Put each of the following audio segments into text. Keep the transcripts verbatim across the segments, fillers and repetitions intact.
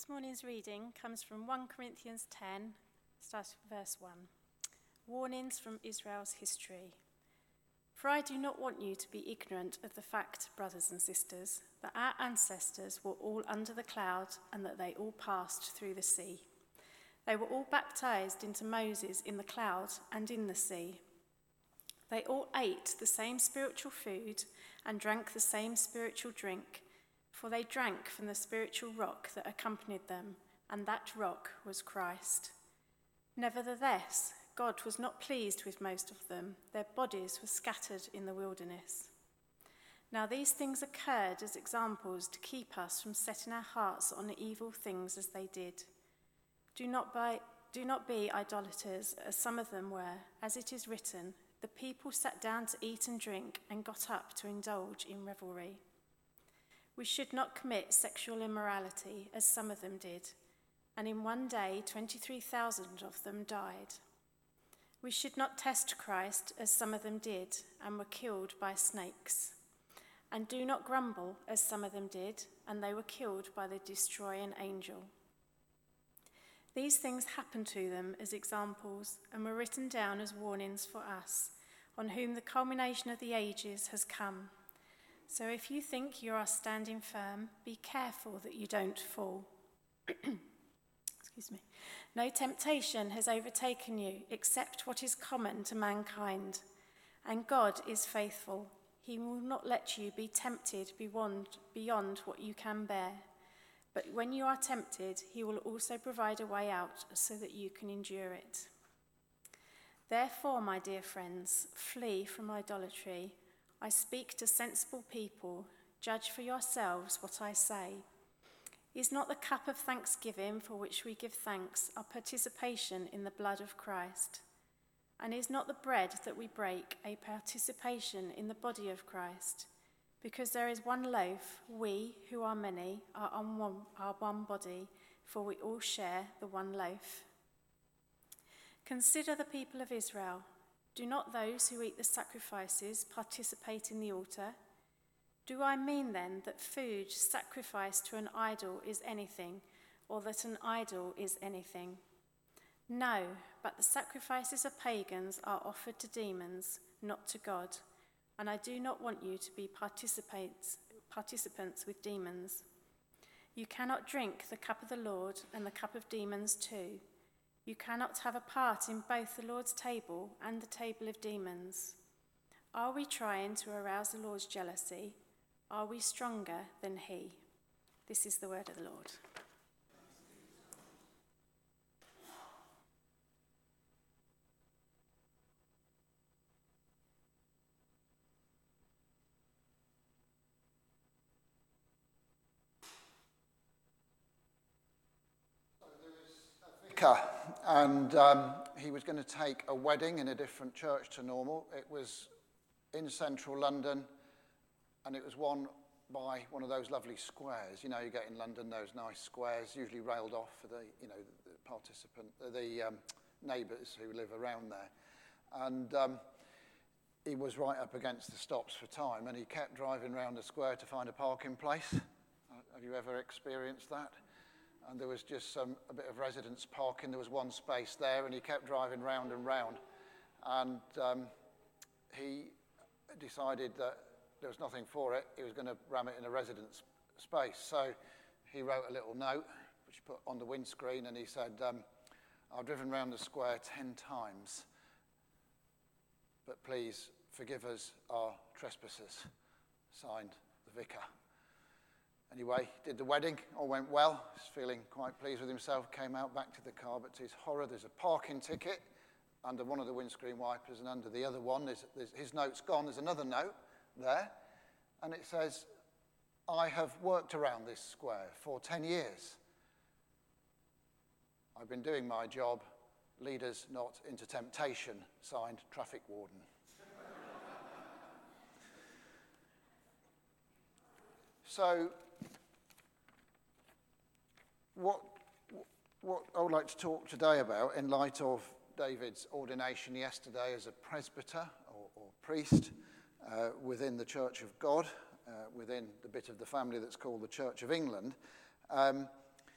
This morning's reading comes from First Corinthians ten, starting with verse one. Warnings from Israel's history. For I do not want you to be ignorant of the fact, brothers and sisters, that our ancestors were all under the cloud and that they all passed through the sea. They were all baptized into Moses in the cloud and in the sea. They all ate the same spiritual food and drank the same spiritual drink, for they drank from the spiritual rock that accompanied them, and that rock was Christ. Nevertheless, God was not pleased with most of them. Their bodies were scattered in the wilderness. Now these things occurred as examples to keep us from setting our hearts on evil things as they did. Do not, by, do not be idolaters, as some of them were. As it is written, the people sat down to eat and drink and got up to indulge in revelry. We should not commit sexual immorality, as some of them did, and in one day twenty-three thousand of them died. We should not test Christ, as some of them did, and were killed by snakes. And do not grumble, as some of them did, and they were killed by the destroying angel. These things happened to them as examples, and were written down as warnings for us, on whom the culmination of the ages has come. So if you think you are standing firm, be careful that you don't fall. Excuse me. No temptation has overtaken you except what is common to mankind. And God is faithful. He will not let you be tempted beyond, beyond what you can bear. But when you are tempted, he will also provide a way out so that you can endure it. Therefore, my dear friends, flee from idolatry. I speak to sensible people. Judge for yourselves what I say. Is not the cup of thanksgiving for which we give thanks our participation in the blood of Christ? And is not the bread that we break a participation in the body of Christ? Because there is one loaf, we, who are many, are on one, are one body, for we all share the one loaf. Consider the people of Israel. Do not those who eat the sacrifices participate in the altar? Do I mean then that food sacrificed to an idol is anything, or that an idol is anything? No, but the sacrifices of pagans are offered to demons, not to God, and I do not want you to be participants, participants with demons. You cannot drink the cup of the Lord and the cup of demons too. You cannot have a part in both the Lord's table and the table of demons. Are we trying to arouse the Lord's jealousy? Are we stronger than he? This is the word of the Lord. And um, he was going to take a wedding in a different church to normal. It was in central London, and it was one by one of those lovely squares. You know, you get in London those nice squares, usually railed off for the, you know, the participant, the um, neighbours who live around there. And um, he was right up against the stops for time, and he kept driving around the square to find a parking place. Have you ever experienced that? And there was just some a bit of residence parking. There was one space there, and he kept driving round and round. And um, he decided that there was nothing for it. He was going to ram it in a residence space. So he wrote a little note, which he put on the windscreen, and he said, um, I've driven round the square ten times, but please forgive us our trespasses. Signed, the vicar. Anyway, did the wedding, all went well. He's feeling quite pleased with himself, came out back to the car, but to his horror, there's a parking ticket under one of the windscreen wipers, and under the other one, there's, there's, his note's gone. There's another note there, and it says, I have worked around this square for ten years. I've been doing my job. Lead us not into temptation. Signed, traffic warden. So, What, what I would like to talk today about, in light of David's ordination yesterday as a presbyter or, or priest uh, within the Church of God, uh, within the bit of the family that's called the Church of England, um,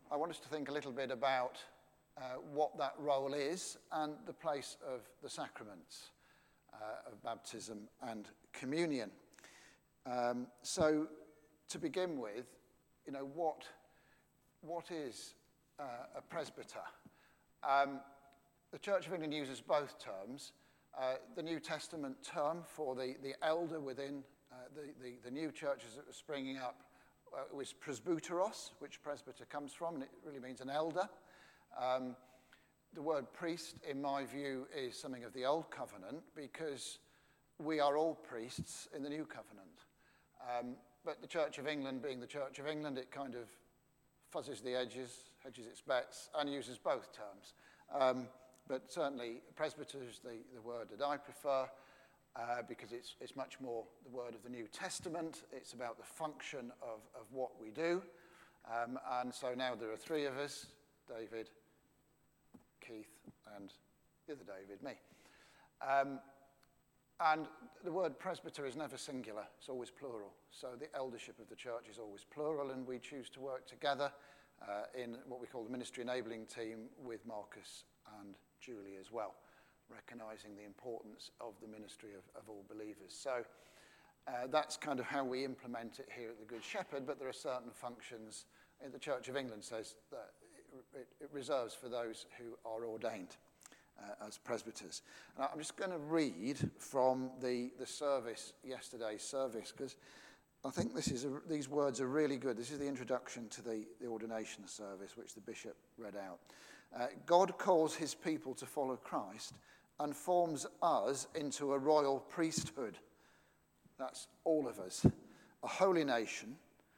I want us to think a little bit about uh, what that role is and the place of the sacraments uh, of baptism and communion. Um, so, to begin with, you know, what, what is uh, a presbyter? Um, the Church of England uses both terms. Uh, the New Testament term for the, the elder within uh, the, the, the new churches that were springing up uh, was presbyteros, which presbyter comes from, and it really means an elder. Um, the word priest, in my view, is something of the Old Covenant because we are all priests in the New Covenant. Um, but the Church of England, being the Church of England, it kind of fuzzes the edges, hedges its bets, and uses both terms. Um, But certainly, presbyter is the, the word that I prefer uh, because it's, it's much more the word of the New Testament. It's about the function of, of what we do. Um, and so now there are three of us, David, Keith, and the other David, me. Um, and the word presbyter is never singular. It's always plural. So the eldership of the church is always plural, and we choose to work together uh, in what we call the ministry enabling team with Marcus and Julie as well, recognising the importance of the ministry of, of all believers. So uh, that's kind of how we implement it here at the Good Shepherd, but there are certain functions in the Church of England says that it, it, it reserves for those who are ordained uh, as presbyters. And I'm just going to read from the, the service, yesterday's service, because I think this is a, these words are really good. This is the introduction to the, the ordination service, which the bishop read out. Uh, God calls his people to follow Christ and forms us into a royal priesthood. That's all of us. A holy nation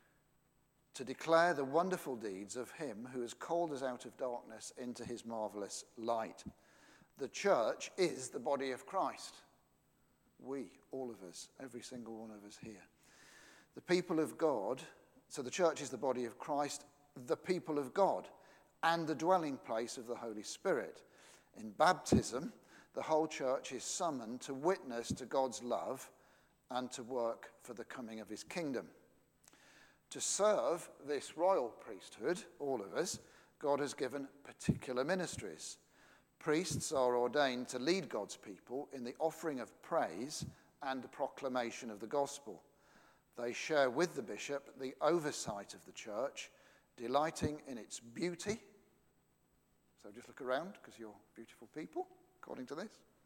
to declare the wonderful deeds of him who has called us out of darkness into his marvelous light. The church is the body of Christ. We, all of us, every single one of us here. The people of God, so the church is the body of Christ, the people of God, and the dwelling place of the Holy Spirit. In baptism, the whole church is summoned to witness to God's love and to work for the coming of his kingdom. To serve this royal priesthood, all of us, God has given particular ministries. Priests are ordained to lead God's people in the offering of praise and the proclamation of the gospel. They share with the bishop the oversight of the church, delighting in its beauty. So just look around, because you're beautiful people, according to this.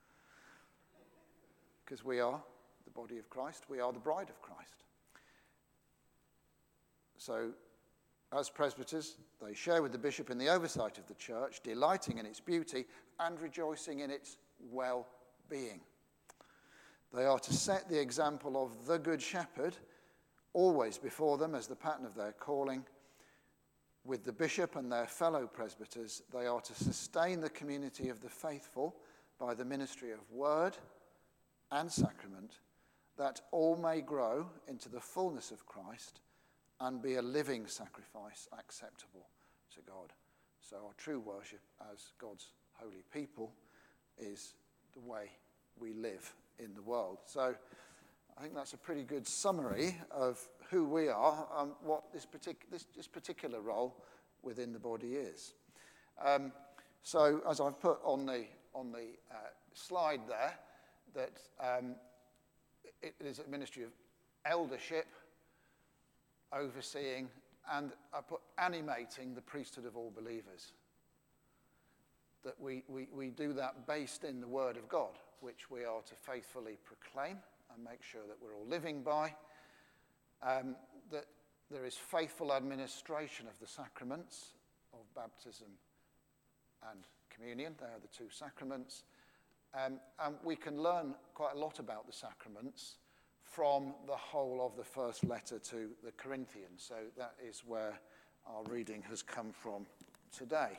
Because we are the body of Christ. We are the bride of Christ. So, as presbyters, they share with the bishop in the oversight of the church, delighting in its beauty and rejoicing in its well-being. They are to set the example of the Good Shepherd always before them as the pattern of their calling. With the bishop and their fellow presbyters, they are to sustain the community of the faithful by the ministry of word and sacrament, that all may grow into the fullness of Christ and be a living sacrifice acceptable to God. So our true worship as God's holy people is the way we live in the world. So I think that's a pretty good summary of who we are and what this, partic- this, this particular role within the body is. Um, so as I've put on the, on the uh, slide there, that um, it is a ministry of eldership, overseeing, and I put animating the priesthood of all believers. That we, we, we do that based in the Word of God, which we are to faithfully proclaim and make sure that we're all living by. Um, that there is faithful administration of the sacraments of baptism and communion. They are the two sacraments. Um, and we can learn quite a lot about the sacraments from the whole of the first letter to the Corinthians. So that is where our reading has come from today.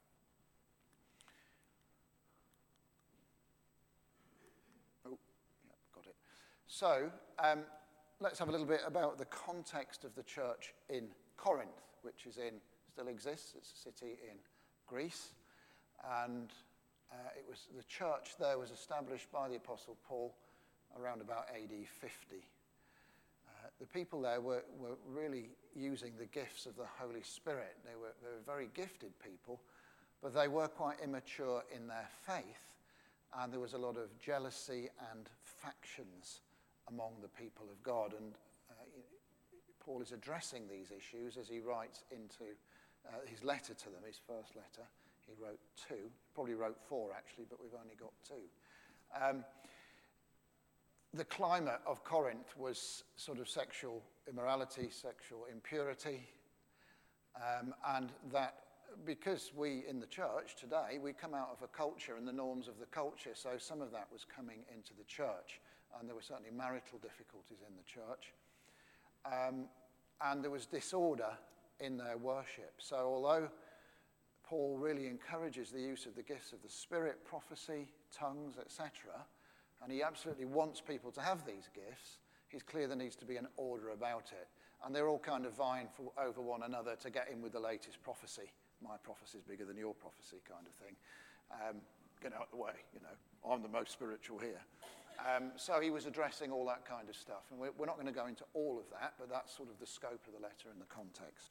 Oh, yeah, got it. So um, let's have a little bit about the context of the church in Corinth, which is in, still exists. It's a city in Greece. And uh, it was the church there was established by the Apostle Paul around about A D fifty. Uh, the people there were, were really using the gifts of the Holy Spirit. They were, they were very gifted people, but they were quite immature in their faith, and there was a lot of jealousy and factions among the people of God. And uh, Paul is addressing these issues as he writes into uh, his letter to them, his first letter. He wrote two, probably wrote four actually, but we've only got two. Um, the climate of Corinth was sort of sexual immorality, sexual impurity, um, and that because we in the church today, we come out of a culture and the norms of the culture, so some of that was coming into the church, and there were certainly marital difficulties in the church, um, and there was disorder in their worship. So although Paul really encourages the use of the gifts of the Spirit, prophecy, tongues, et cetera, and he absolutely wants people to have these gifts, he's clear there needs to be an order about it. And they're all kind of vying for, over one another to get in with the latest prophecy. My prophecy is bigger than your prophecy kind of thing. Um, get out of the way, you know, I'm the most spiritual here. Um, so he was addressing all that kind of stuff. And we're, we're not going to go into all of that, but that's sort of the scope of the letter and the context.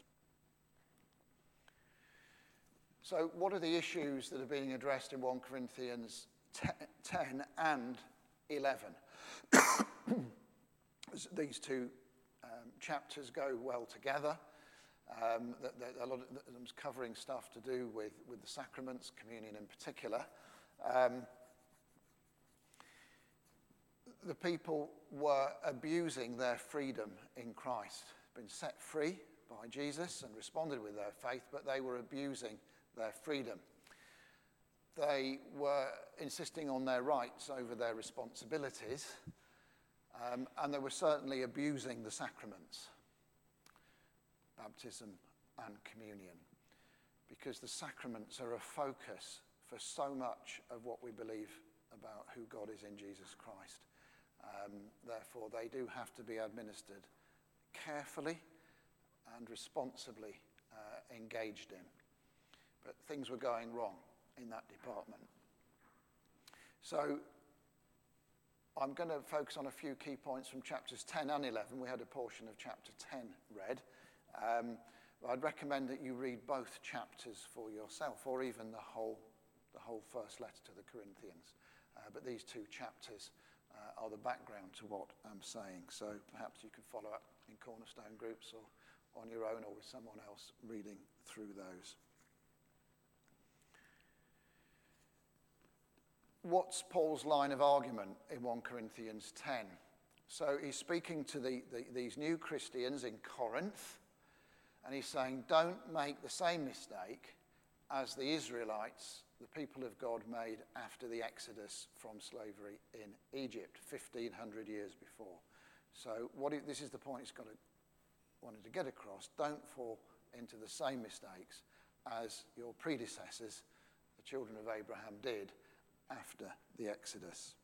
So what are the issues that are being addressed in First Corinthians ten and eleven? These two um, chapters go well together. Um, the, the, a lot of them covering stuff to do with, with the sacraments, communion in particular. Um, the people were abusing their freedom in Christ, been set free by Jesus and responded with their faith, but they were abusing their freedom. They were insisting on their rights over their responsibilities, um, and they were certainly abusing the sacraments, baptism and communion, because the sacraments are a focus for so much of what we believe about who God is in Jesus Christ. Um, therefore, they do have to be administered carefully and responsibly uh, engaged in. But things were going wrong in that department. So I'm going to focus on a few key points from chapters ten and eleven. We had a portion of chapter ten read. Um, I'd recommend that you read both chapters for yourself, or even the whole, the whole first letter to the Corinthians. Uh, but these two chapters uh, are the background to what I'm saying. So perhaps you can follow up in Cornerstone groups or on your own or with someone else reading through those. What's Paul's line of argument in First Corinthians ten? So he's speaking to the, the, these new Christians in Corinth, and he's saying, don't make the same mistake as the Israelites, the people of God, made after the Exodus from slavery in Egypt, fifteen hundred years before. So what he, this is the point he's got to, wanted to get across. Don't fall into the same mistakes as your predecessors, the children of Abraham, did after the Exodus.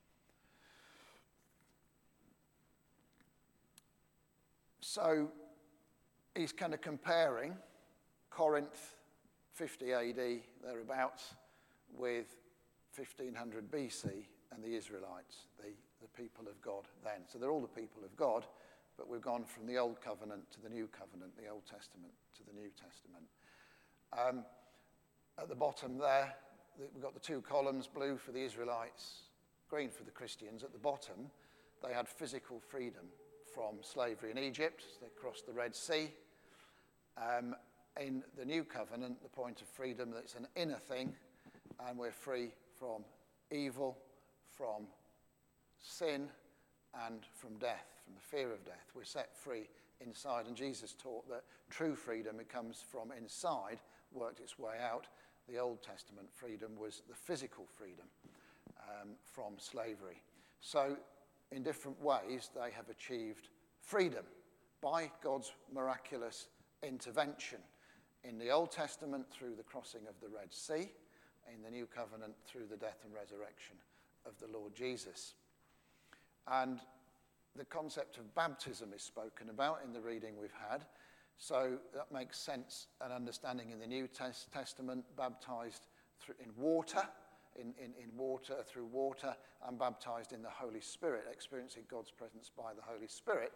So he's kind of comparing Corinth, fifty A D, thereabouts, with fifteen hundred B C and the Israelites, the, the people of God then. So they're all the people of God, but we've gone from the Old Covenant to the New Covenant, the Old Testament to the New Testament. Um, at the bottom there, we've got the two columns, blue for the Israelites, green for the Christians. At the bottom, they had physical freedom from slavery in Egypt. They crossed the Red Sea. Um, in the New Covenant, the point of freedom, that's an inner thing, and we're free from evil, from sin, and from death, from the fear of death. We're set free inside, and Jesus taught that true freedom, it comes from inside, worked its way out. The Old Testament freedom was the physical freedom um, from slavery. So in different ways, they have achieved freedom by God's miraculous intervention. In the Old Testament, through the crossing of the Red Sea. In the New Covenant, through the death and resurrection of the Lord Jesus. And the concept of baptism is spoken about in the reading we've had. So that makes sense and understanding in the New Tes- Testament, baptized through, in water, in, in, in water, through water, and baptized in the Holy Spirit, experiencing God's presence by the Holy Spirit.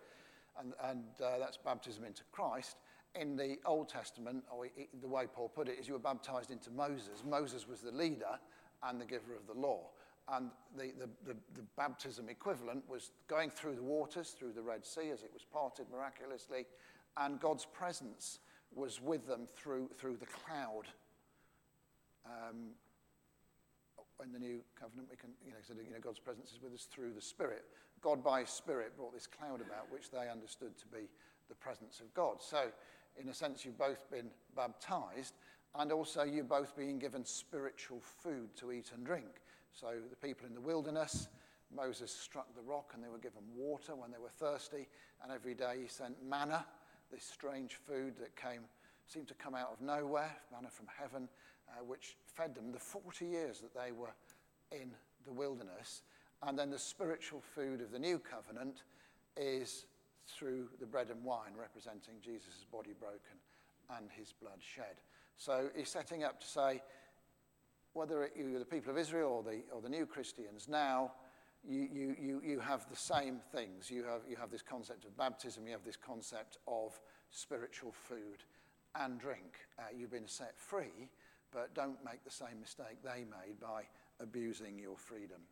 and, and uh, that's baptism into Christ. In the Old Testament, or it, the way Paul put it, is you were baptized into Moses. Moses was the leader and the giver of the law. And the, the, the, the baptism equivalent was going through the waters, through the Red Sea as it was parted miraculously, and God's presence was with them through, through the cloud. Um, in the New Covenant, we can, you know, so, you know, God's presence is with us through the Spirit. God by his Spirit brought this cloud about, which they understood to be the presence of God. So, in a sense, you've both been baptized, and also you're both being given spiritual food to eat and drink. So the people in the wilderness, Moses struck the rock and they were given water when they were thirsty, and every day he sent manna, this strange food that came, seemed to come out of nowhere, manna from heaven, uh, which fed them the forty years that they were in the wilderness. And then the spiritual food of the new covenant is through the bread and wine, representing Jesus' body broken and his blood shed. So he's setting up to say, whether you're the people of Israel or the or the new Christians now, you you you you have the same things. You have you have this concept of baptism. You have this concept of spiritual food and drink. Uh, you've been set free, but don't make the same mistake they made by abusing your freedom.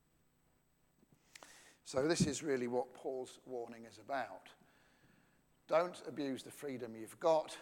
So this is really what Paul's warning is about. Don't abuse the freedom you've got.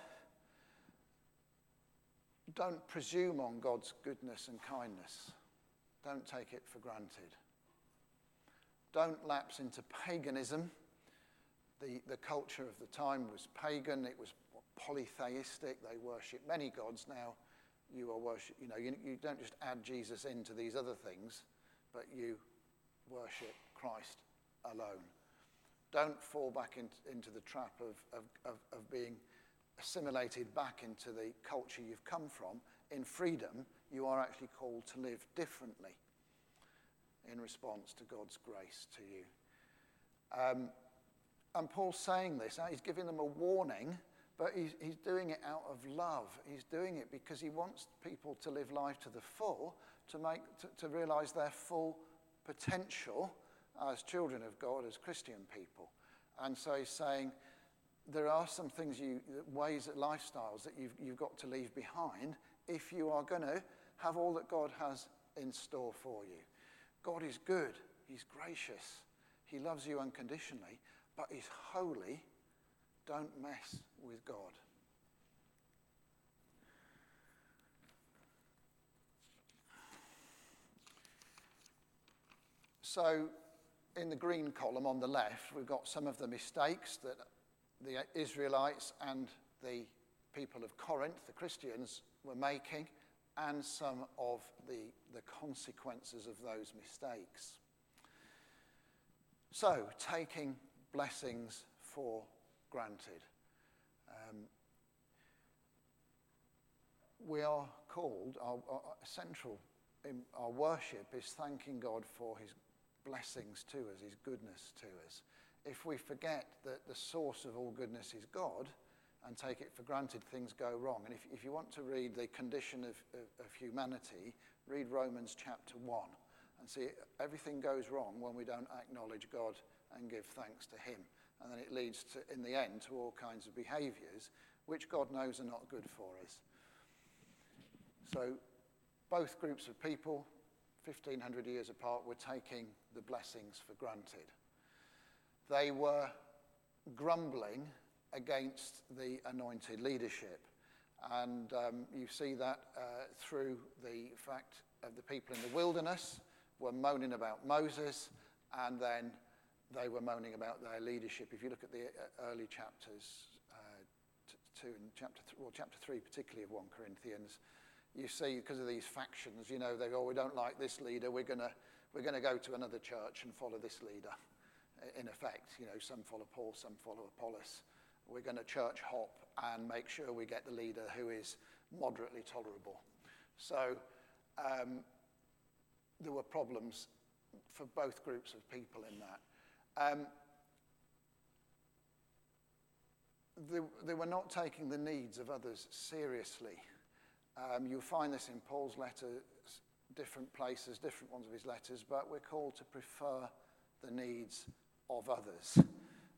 Don't presume on God's goodness and kindness. Don't take it for granted. Don't lapse into paganism. The, the culture of the time was pagan. It was polytheistic. They worship many gods. Now you are worship. You know, you, you don't just add Jesus into these other things, but you worship Christ alone. Don't fall back in, into the trap of, of, of, of being assimilated back into the culture you've come from. In freedom, you are actually called to live differently in response to God's grace to you. Um, and Paul's saying this, he's giving them a warning, but he's, he's doing it out of love. He's doing it because he wants people to live life to the full, to make to, to realize their full potential as children of God, as Christian people. And so he's saying, there are some things, you, ways, lifestyles that you've, you've got to leave behind if you are going to have all that God has in store for you. God is good. He's gracious. He loves you unconditionally, but he's holy. Don't mess with God. So in the green column on the left, we've got some of the mistakes that the Israelites and the people of Corinth, the Christians, were making, and some of the, the consequences of those mistakes. So, taking blessings for granted. Um, we are called, our, our central in our worship is thanking God for his blessings to us, his goodness to us. If we forget that the source of all goodness is God and take it for granted, things go wrong. And if, if you want to read the condition of, of, of humanity, read Romans chapter one and see everything goes wrong when we don't acknowledge God and give thanks to him. And then it leads to, in the end, to all kinds of behaviours which God knows are not good for us. So both groups of people, fifteen hundred years apart, were taking the blessings for granted. They were grumbling against the anointed leadership. And um, you see that uh, through the fact of the people in the wilderness were moaning about Moses, and then they were moaning about their leadership. If you look at the early chapters, uh, t- two and chapter th- well, chapter three particularly of First Corinthians, you see because of these factions, you know, they go, oh, we don't like this leader, we're gonna we're gonna go to another church and follow this leader. In effect, you know, some follow Paul, some follow Apollos. We're going to church hop and make sure we get the leader who is moderately tolerable. So um, there were problems for both groups of people in that. Um, they, they were not taking the needs of others seriously. Um, you'll find this in Paul's letters, different places, different ones of his letters, but we're called to prefer the needs of others.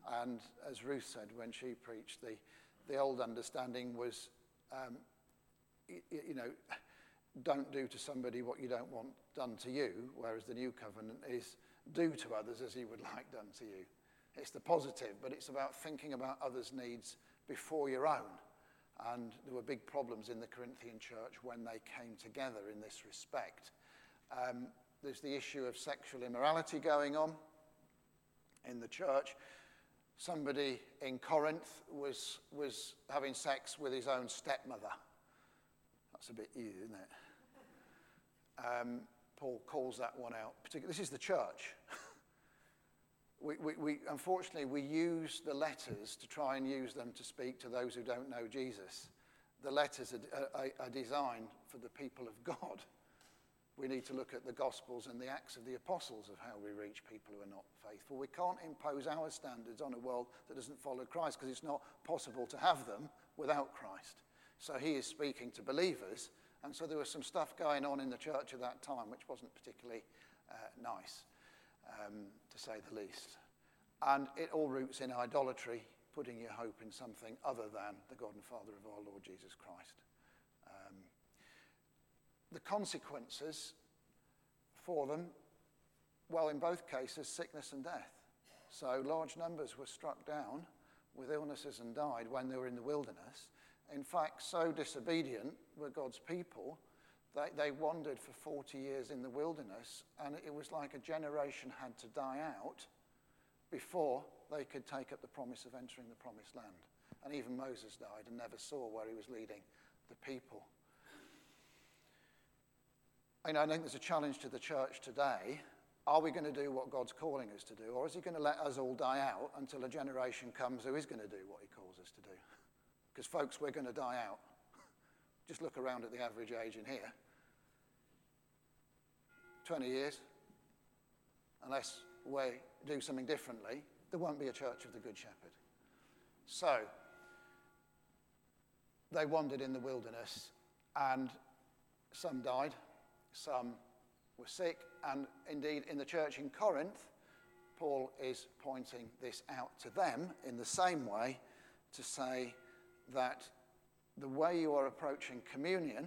And as Ruth said when she preached, the, the old understanding was, um, y- you know, don't do to somebody what you don't want done to you, whereas the new covenant is do to others as he would like done to you. It's the positive, but it's about thinking about others' needs before your own. And there were big problems in the Corinthian church when they came together in this respect. Um, there's the issue of sexual immorality going on in the church. Somebody in Corinth was, was having sex with his own stepmother. That's a bit ew, isn't it? Um, Paul calls that one out. This is the church. we, we, we, unfortunately, we use the letters to try and use them to speak to those who don't know Jesus. The letters are, are, are designed for the people of God. We need to look at the Gospels and the Acts of the Apostles of how we reach people who are not faithful. We can't impose our standards on a world that doesn't follow Christ, because it's not possible to have them without Christ. So he is speaking to believers, and so there was some stuff going on in the church at that time which wasn't particularly uh, nice, um, to say the least. And it all roots in idolatry, putting your hope in something other than the God and Father of our Lord Jesus Christ. Um, the consequences for them, well, in both cases, sickness and death. So large numbers were struck down with illnesses and died when they were in the wilderness. In fact, so disobedient were God's people that they wandered for forty years in the wilderness, and it was like a generation had to die out before they could take up the promise of entering the promised land. And even Moses died and never saw where he was leading the people. I know, I think there's a challenge to the church today. Are we going to do what God's calling us to do, or is he going to let us all die out until a generation comes who is going to do what he calls us to do? Because, folks, we're going to die out. Just look around at the average age in here. twenty years, unless we do something differently, there won't be a church of the Good Shepherd. So, they wandered in the wilderness, and some died, some were sick, and indeed in the church in Corinth, Paul is pointing this out to them in the same way to say that the way you are approaching communion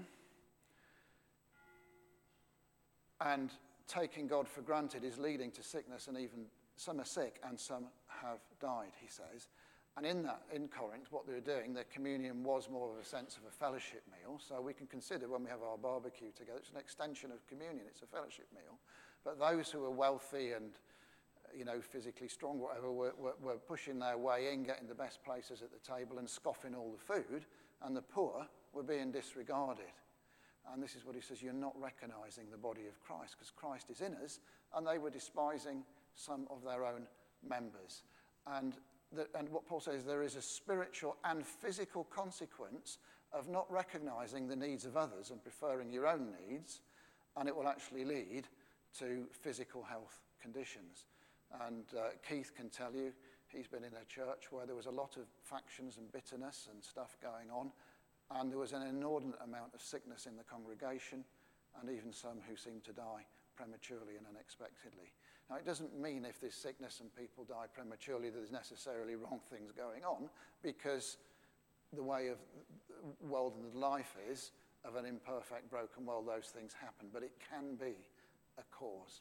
and taking God for granted is leading to sickness, and even some are sick and some have died, he says. And in that, in Corinth, what they were doing, their communion was more of a sense of a fellowship meal. So we can consider when we have our barbecue together, it's an extension of communion, it's a fellowship meal. But those who are wealthy and, you know, physically strong, whatever, were, were, were pushing their way in, getting the best places at the table and scoffing all the food, and the poor were being disregarded. And this is what he says, you're not recognizing the body of Christ, because Christ is in us, and they were despising some of their own members. And The, and what Paul says, there is a spiritual and physical consequence of not recognizing the needs of others and preferring your own needs, and it will actually lead to physical health conditions. And uh, Keith can tell you, he's been in a church where there was a lot of factions and bitterness and stuff going on, and there was an inordinate amount of sickness in the congregation, and even some who seemed to die prematurely and unexpectedly. Now, it doesn't mean if there's sickness and people die prematurely that there's necessarily wrong things going on, because the way of the world and life is, of an imperfect, broken world, those things happen, but it can be a cause.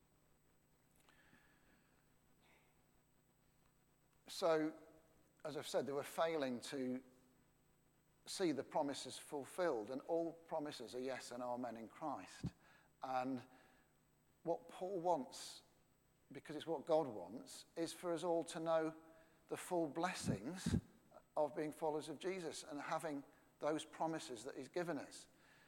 So, as I've said, they were failing to see the promises fulfilled, and all promises are yes and amen in Christ. And what Paul wants, because it's what God wants, is for us all to know the full blessings of being followers of Jesus and having those promises that he's given us.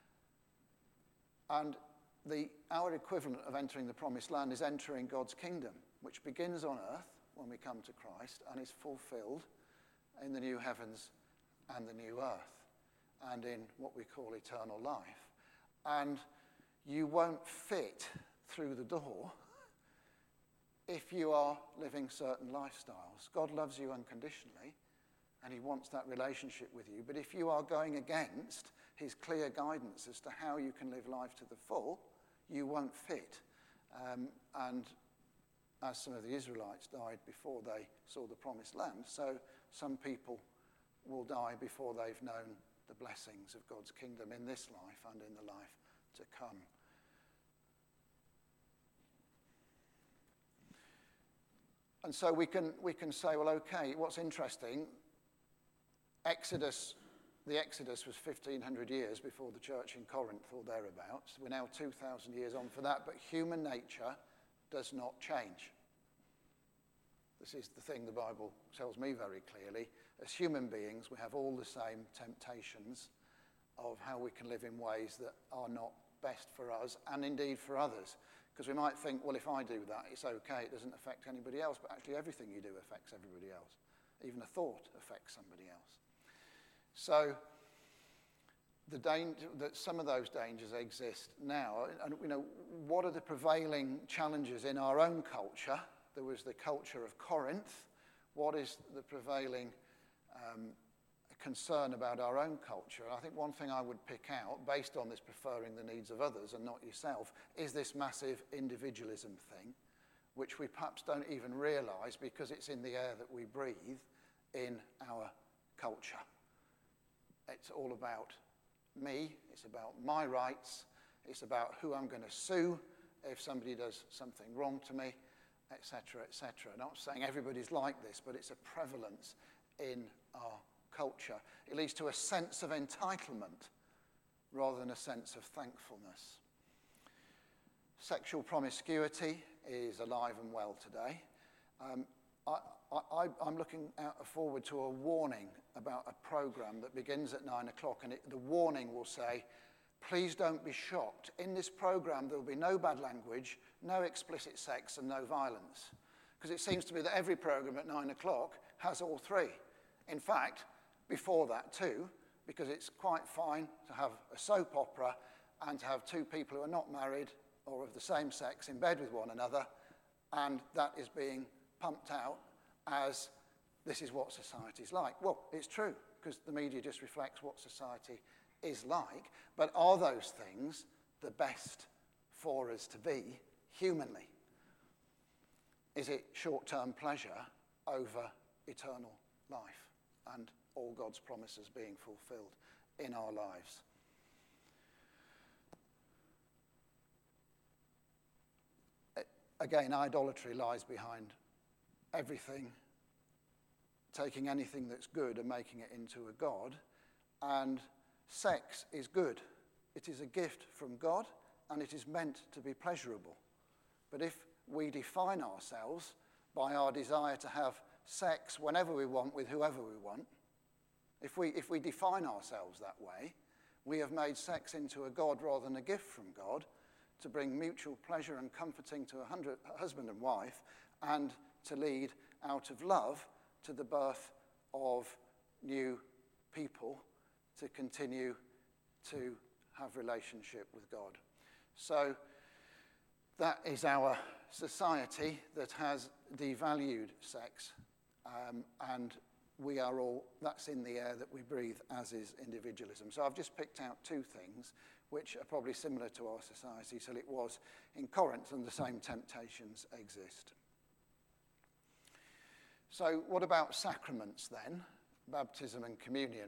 And the, our equivalent of entering the promised land is entering God's kingdom, which begins on earth when we come to Christ and is fulfilled in the new heavens and the new earth and in what we call eternal life. And you won't fit through the door if you are living certain lifestyles. God loves you unconditionally, and he wants that relationship with you. But if you are going against his clear guidance as to how you can live life to the full, you won't fit. Um, and as some of the Israelites died before they saw the promised land, so some people will die before they've known the blessings of God's kingdom in this life and in the life to come. And so we can we can say, well, okay, what's interesting, Exodus, the Exodus was fifteen hundred years before the church in Corinth or thereabouts. We're now two thousand years on for that, but human nature does not change. This is the thing the Bible tells me very clearly. As human beings, we have all the same temptations of how we can live in ways that are not best for us and indeed for others. Because we might think, well, if I do that, it's okay, it doesn't affect anybody else. But actually, everything you do affects everybody else. Even a thought affects somebody else. So the danger, that some of those dangers exist now. And, you know, what are the prevailing challenges in our own culture? There was the culture of Corinth. What is the prevailing um, concern about our own culture? And I think one thing I would pick out, based on this preferring the needs of others and not yourself, is this massive individualism thing, which we perhaps don't even realise because it's in the air that we breathe in our culture. It's all about me, it's about my rights, it's about who I'm going to sue if somebody does something wrong to me, et cetera, et cetera. Not saying everybody's like this, but it's a prevalence in our culture. It leads to a sense of entitlement rather than a sense of thankfulness. Sexual promiscuity is alive and well today. Um, I, I, I'm looking out, forward to a warning about a program that begins at nine o'clock, and it, the warning will say, please don't be shocked. In this program, there will be no bad language, no explicit sex, and no violence. Because it seems to be that every program at nine o'clock has all three. In fact, before that too, because it's quite fine to have a soap opera and to have two people who are not married or of the same sex in bed with one another, and that is being pumped out as this is what society's like. Well, it's true, because the media just reflects what society is like, but are those things the best for us to be humanly? Is it short-term pleasure over eternal life and all God's promises being fulfilled in our lives? Again, idolatry lies behind everything, taking anything that's good and making it into a god. And sex is good. It is a gift from God, and it is meant to be pleasurable. But if we define ourselves by our desire to have sex whenever we want with whoever we want, if we, if we define ourselves that way, we have made sex into a god rather than a gift from God to bring mutual pleasure and comforting to a hundred, husband and wife, and to lead out of love to the birth of new people to continue to have relationship with God. So that is our society that has devalued sex, um, and we are all, that's in the air that we breathe, as is individualism. So I've just picked out two things which are probably similar to our society, so it was in Corinth, and the same temptations exist. So what about sacraments then? Baptism and communion.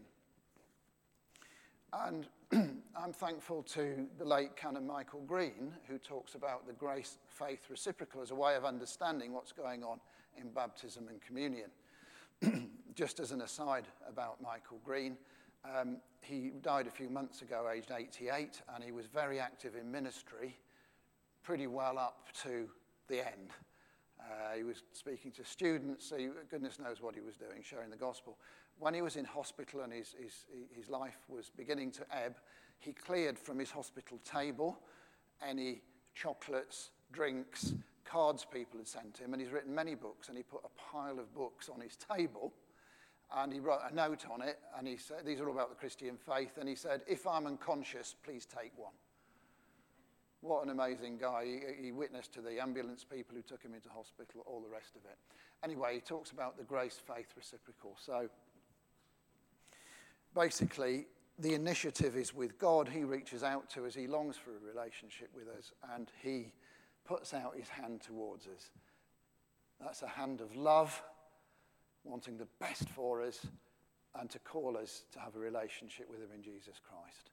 And I'm thankful to the late Canon Michael Green, who talks about the grace, faith, reciprocal as a way of understanding what's going on in baptism and communion. Just as an aside about Michael Green, um, he died a few months ago, aged eighty-eight, and he was very active in ministry, pretty well up to the end. Uh, he was speaking to students, so he, goodness knows what he was doing, sharing the gospel. When he was in hospital and his, his, his life was beginning to ebb, he cleared from his hospital table any chocolates, drinks, cards people had sent him, and he's written many books, and he put a pile of books on his table, and he wrote a note on it, and he said, these are all about the Christian faith, and he said, if I'm unconscious, please take one. What an amazing guy. He, he witnessed to the ambulance people who took him into hospital, all the rest of it. Anyway, he talks about the grace, faith, reciprocal. So basically, the initiative is with God. He reaches out to us. He longs for a relationship with us, and he puts out his hand towards us. That's a hand of love, wanting the best for us and to call us to have a relationship with him in Jesus Christ.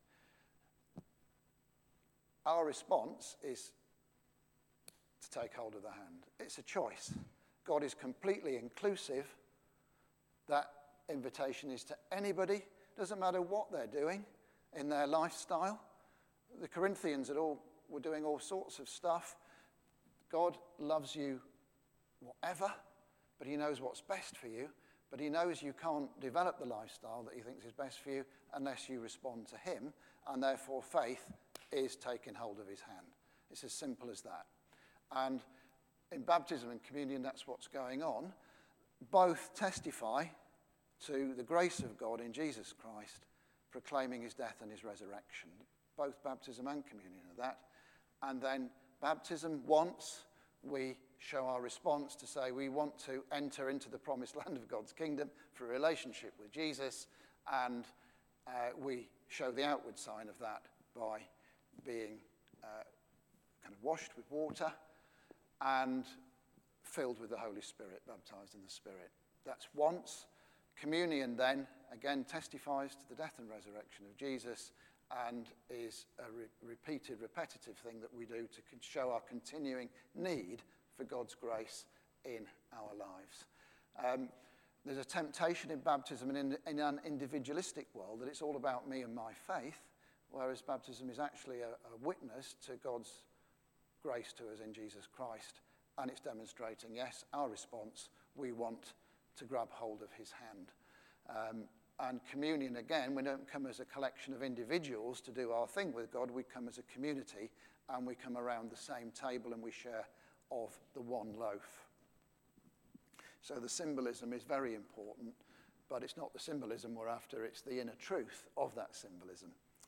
Our response is to take hold of the hand. It's a choice. God is completely inclusive. That invitation is to anybody. Doesn't matter what they're doing in their lifestyle. The Corinthians had all, were doing all sorts of stuff. God loves you whatever, but he knows what's best for you. But he knows you can't develop the lifestyle that he thinks is best for you unless you respond to him, and therefore faith is taking hold of his hand. It's as simple as that. And in baptism and communion, that's what's going on. Both testify to the grace of God in Jesus Christ, proclaiming his death and his resurrection. Both baptism and communion are that. And then baptism, once we show our response to say we want to enter into the promised land of God's kingdom for a relationship with Jesus, and uh, we show the outward sign of that by being uh, kind of washed with water and filled with the Holy Spirit, baptized in the Spirit. That's once. Communion then, again, testifies to the death and resurrection of Jesus and is a re- repeated, repetitive thing that we do to show our continuing need for God's grace in our lives. Um, there's a temptation in baptism and in, in an individualistic world that it's all about me and my faith, whereas baptism is actually a, a witness to God's grace to us in Jesus Christ, and it's demonstrating, yes, our response, we want to grab hold of his hand. Um, and communion, again, we don't come as a collection of individuals to do our thing with God, we come as a community, and we come around the same table and we share of the one loaf. So the symbolism is very important, but it's not the symbolism we're after, it's the inner truth of that symbolism.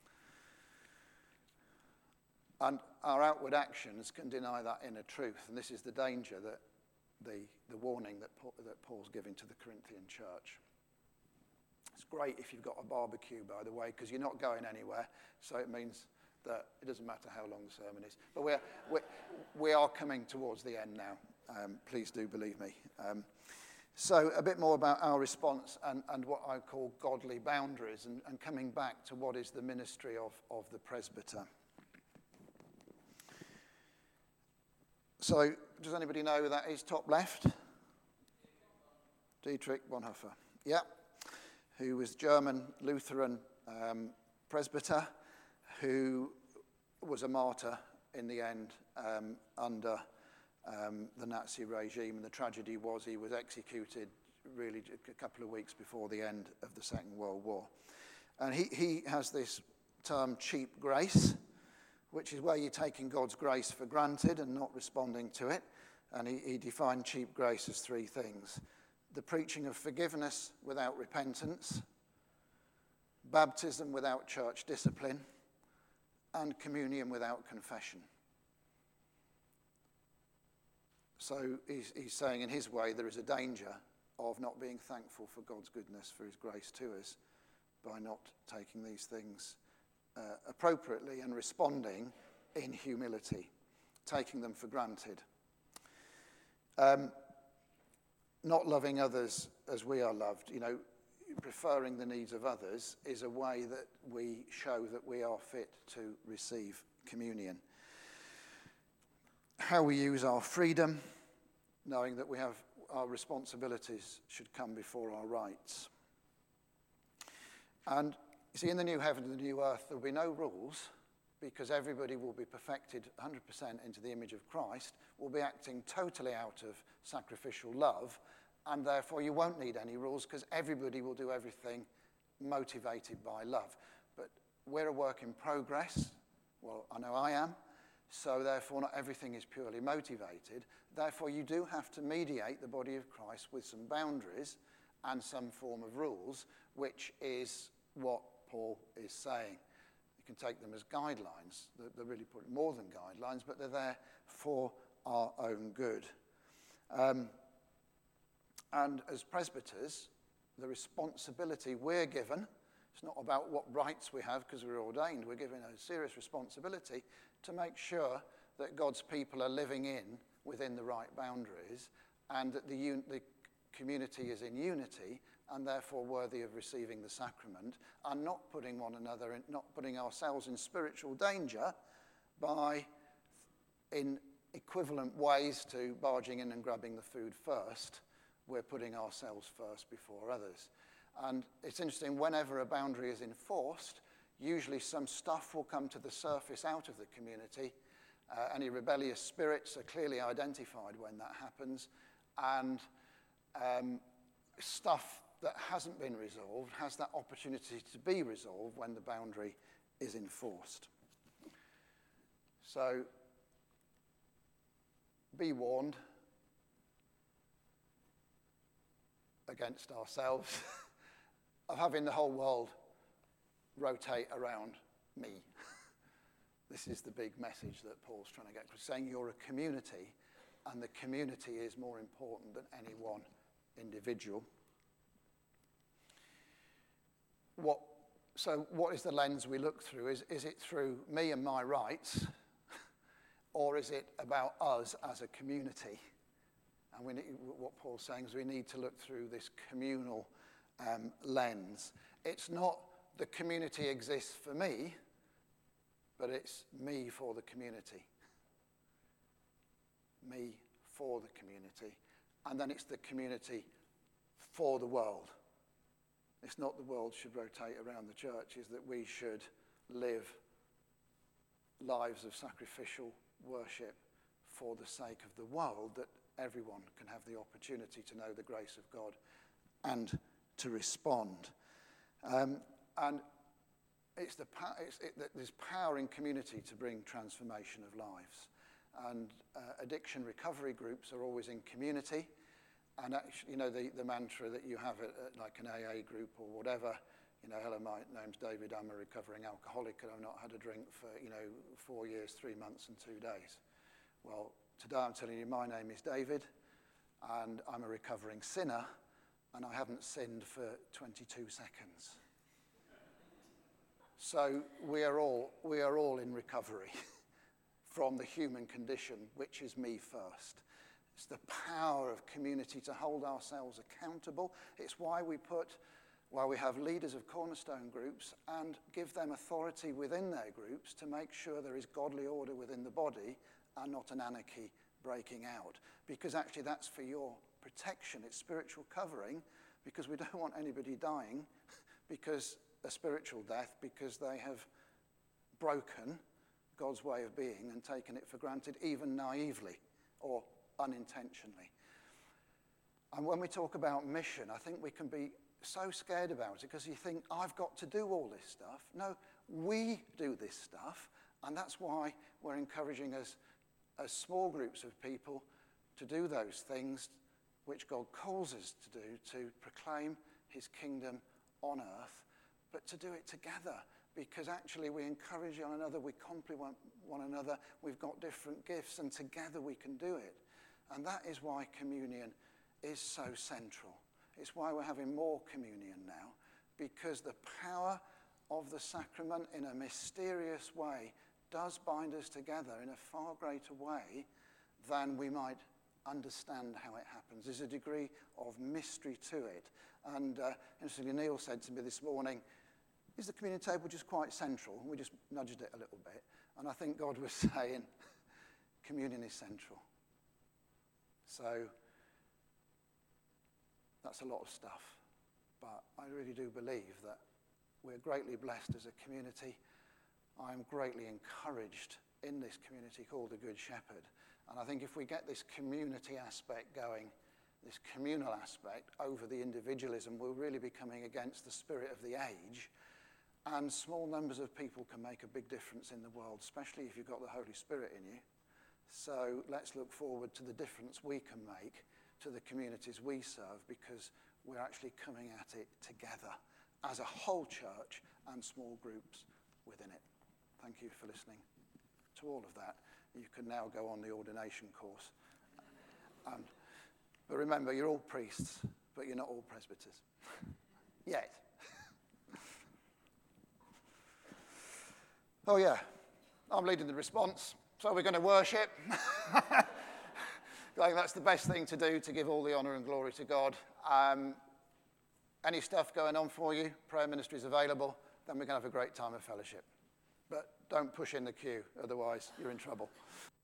And our outward actions can deny that inner truth, and this is the danger, that the, the warning that, Paul, that Paul's giving to the Corinthian church. It's great if you've got a barbecue, by the way, because you're not going anywhere, so it means that it doesn't matter how long the sermon is. But we're, we're, we are coming towards the end now. Um, please do believe me. Um, so a bit more about our response and, and what I call godly boundaries, and, and coming back to what is the ministry of, of the presbyter. So does anybody know who that is top left? Dietrich Bonhoeffer. Yeah. Who was German Lutheran um, presbyter, who was a martyr in the end um, under um, the Nazi regime. And the tragedy was he was executed really a couple of weeks before the end of the Second World War. And he, he has this term, cheap grace, which is where you're taking God's grace for granted and not responding to it. And he, he defined cheap grace as three things: the preaching of forgiveness without repentance, baptism without church discipline, and communion without confession. So he's, he's saying in his way there is a danger of not being thankful for God's goodness, for his grace to us, by not taking these things uh, appropriately and responding in humility, taking them for granted. Um, not loving others as we are loved, you know, preferring the needs of others is a way that we show that we are fit to receive communion. How we use our freedom, knowing that we have our responsibilities should come before our rights. And you see, in the new heaven and the new earth, there will be no rules, because everybody will be perfected one hundred percent into the image of Christ, will be acting totally out of sacrificial love, and therefore you won't need any rules, because everybody will do everything motivated by love. But we're a work in progress. Well, I know I am. So therefore not everything is purely motivated. Therefore you do have to mediate the body of Christ with some boundaries and some form of rules, which is what Paul is saying. You can take them as guidelines. They're really more than guidelines, but they're there for our own good. Um, and as presbyters, the responsibility we're given, it's not about what rights we have because we're ordained, we're given a serious responsibility to make sure that God's people are living in within the right boundaries and that the, un- the community is in unity and therefore worthy of receiving the sacrament, and not putting one another, in, not putting ourselves in spiritual danger by, in equivalent ways to barging in and grabbing the food first, we're putting ourselves first before others. And it's interesting, whenever a boundary is enforced, usually some stuff will come to the surface out of the community. Uh, any rebellious spirits are clearly identified when that happens, and um, stuff that hasn't been resolved has that opportunity to be resolved when the boundary is enforced. So, be warned against ourselves of having the whole world rotate around me. This is the big message that Paul's trying to get across, saying you're a community, and the community is more important than any one individual. What, so what is the lens we look through? Is, is it through me and my rights, or is it about us as a community? And we need, what Paul's saying is we need to look through this communal um, lens. It's not the community exists for me, but it's me for the community. Me for the community. And then it's the community for the world. It's not the world should rotate around the church, it's that we should live lives of sacrificial worship for the sake of the world, that everyone can have the opportunity to know the grace of God and to respond. Um, and it's the it's, it, there's power in community to bring transformation of lives. And uh, addiction recovery groups are always in community. And actually, you know, the, the mantra that you have at, at like an A A group or whatever, you know, hello, my name's David, I'm a recovering alcoholic and I've not had a drink for, you know, four years, three months and two days. Well, today I'm telling you my name is David and I'm a recovering sinner and I haven't sinned for twenty-two seconds. So we are all, we are all in recovery from the human condition, which is me first. It's the power of community to hold ourselves accountable. It's why we put, why we have leaders of cornerstone groups and give them authority within their groups to make sure there is godly order within the body and not an anarchy breaking out. Because actually that's for your protection. It's spiritual covering, because we don't want anybody dying because a spiritual death because they have broken God's way of being and taken it for granted, even naively or unintentionally. And when we talk about mission, I think we can be so scared about it because you think, I've got to do all this stuff. No, we do this stuff, and that's why we're encouraging us as small groups of people to do those things which God calls us to do, to proclaim his kingdom on earth, but to do it together, because actually we encourage one another, we complement one another, we've got different gifts, and together we can do it. And that is why communion is so central. It's why we're having more communion now, because the power of the sacrament in a mysterious way does bind us together in a far greater way than we might understand how it happens. There's a degree of mystery to it. And uh, interestingly, Neil said to me this morning, is the communion table just quite central? And we just nudged it a little bit. And I think God was saying, communion is central. So that's a lot of stuff. But I really do believe that we're greatly blessed as a community. I'm greatly encouraged in this community called the Good Shepherd. And I think if we get this community aspect going, this communal aspect over the individualism, we'll really be coming against the spirit of the age. And small numbers of people can make a big difference in the world, especially if you've got the Holy Spirit in you. So let's look forward to the difference we can make to the communities we serve, because we're actually coming at it together as a whole church and small groups within it. Thank you for listening to all of that. You can now go on the ordination course. Um, but remember, you're all priests, but you're not all presbyters. Yet. Oh yeah, I'm leading the response, so we're going to worship. I think that's the best thing to do, to give all the honour and glory to God. Um, any stuff going on for you, prayer ministry is available, then we can have a great time of fellowship. But don't push in the queue, otherwise you're in trouble.